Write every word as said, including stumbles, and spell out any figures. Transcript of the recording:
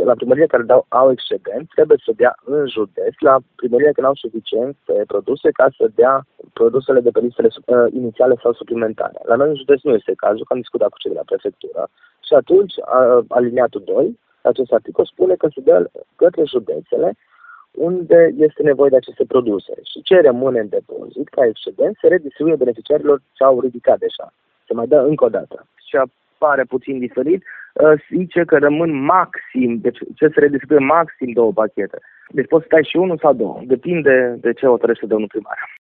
la primărie care dau, au excedent, trebuie să dea în județ, la primărie care nu au suficiente produse ca să dea produsele de pe listele uh, inițiale sau suplimentare. La noi în județ nu este cazul, că am discutat cu cei de la prefectură. Și atunci, uh, aliniatul doi, acest articol spune că se dă către județele unde este nevoie de aceste produse. Și ce rămâne în depozit ca excedent se redistribuie beneficiarilor ce au ridicat deja. Se mai dă încă o dată. Și apare puțin diferit, zice că rămân maxim, deci ce se redistribuie maxim două pachete. Deci poți să tai și unul sau două, depinde de ce hotărăște domnul primar.